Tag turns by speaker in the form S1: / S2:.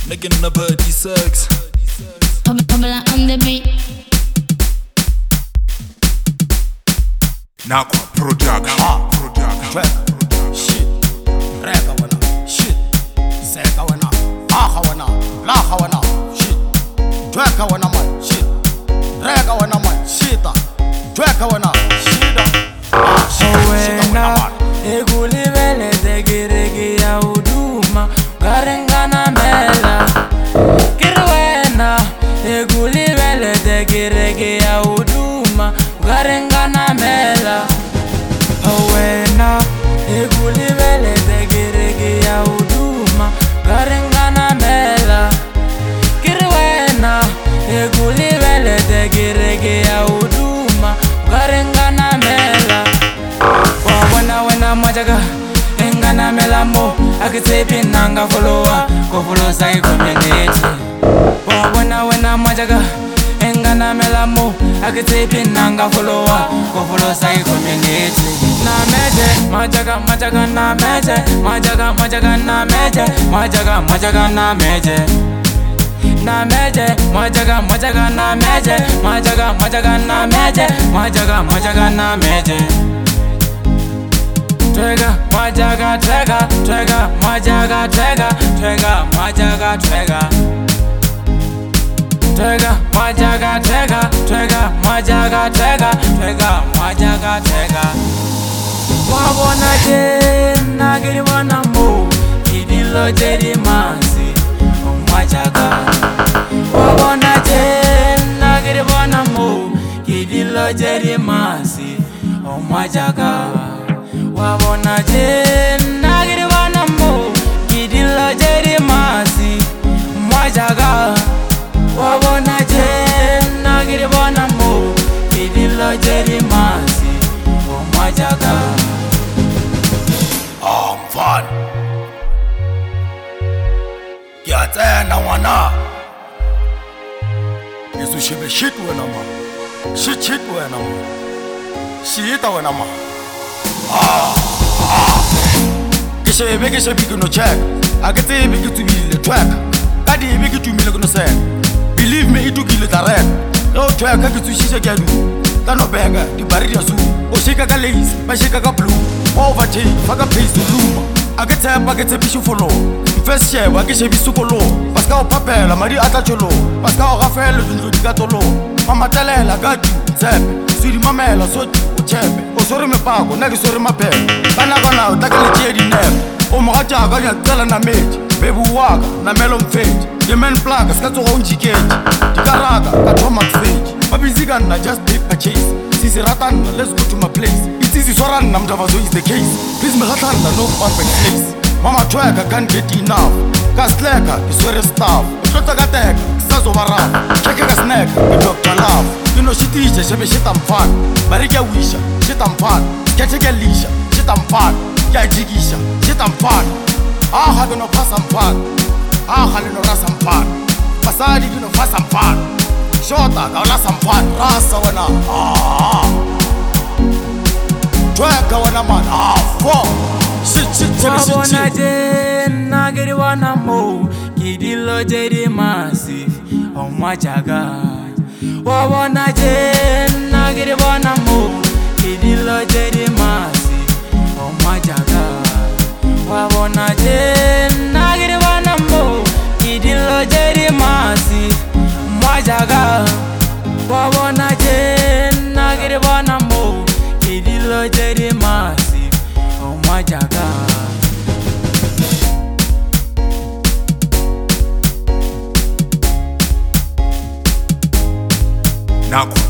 S1: Making a birdie sex.
S2: Pamela on the beat.
S3: Nakwa production.
S4: Shit, reka wana, shit, zeka wana, aha wana, laha wana, shit, dweka wana man, shit, reka wana man, shita, dweka wana, shida, shita wana man.
S5: Egulivele tegirigi ya uduma garengana mela kirwena egulivele tegirigi ya uduma garengana mela wena egulivele tegirigi ya uduma garengana mela kirwena egulivele tegirigi ya uduma garengana mela wena majaga engana melamo akitepi nanga followa ko follow sai community wena majaga engana melamo akitepi nanga followa ko follow sai community na meje majaga na meje majaga na meje majaga na meje na meje majaga na meje majaga na meje majaga na meje Trigger, majaga, trigger, trigger, majaga, trigger, trigger, majaga, trigger. Trigger, majaga, trigger, trigger, majaga, trigger, trigger, majaga, trigger. Wabona je, nagiri wana mo, idilo jedi mansi, majaga. Wabona je, nagiri wana mo, idilo jedi mansi, majaga. Wabona je nagiri wana mo kidilo jeri masi majaga wabona je nagiri wana mo kidilo jeri masi majaga
S4: Fun. Kiatena wana. Yesu shibe shit wena man. Shit wena man. Shita wena man. Kishe big no check. I get a big to be the track. I did big to me no say. Believe me, it took you direct. No track, I get to see again. Tano banga, the barrier zoo. Oshika Galis, Mashika Blue. Overtake, Faga pays to loom. I get a piece for law. First year, I get a piece of law. Pascal Papel, Maria Atacholo. Pascal Rafael, Gatolo. Mama Talela, got you, Zeb. Sweet Mamela, so chepe. Osori me pago, nagi sori mape. Bana gona utakale jedi nem. O moja ganya tela na meji. Bebu waga na melon fage. Yemen plaga skato onji cage. Tikaraga katoma fage. Mabiziga na just pay purchase. Sisi ratan, let's go to my place. It's easy soran na mjavazo is the case. Please me ratan na no perfect place. Mama twega can't get enough. Kasleka iswere staff. Utlota gateka kisazo baraf. Cheke ka snack, Dr. Love. You know she teacher, shit I'm fun. Mariga wisha, shit I'm fun. Ketchega lisha, shit I'm fun. Ya jigisha, shit I'm fun. Ah, no pass I'm fun. Ah, no ras I'm fun. Pasadi no pass I'm fun. Shota, gaula I'm fun. Rasa wana. Tweka wana man. Fuck. Shit.
S5: Wabona je nagiri wana mo kidilo jedi massive majaga. Wabona je nagiri wana mo kidilo jedi massive majaga. Wabona je nagiri wana mo kidilo jedi massive majaga. Wabona je nagiri wana mo kidilo jedi massive majaga.
S3: Nakwa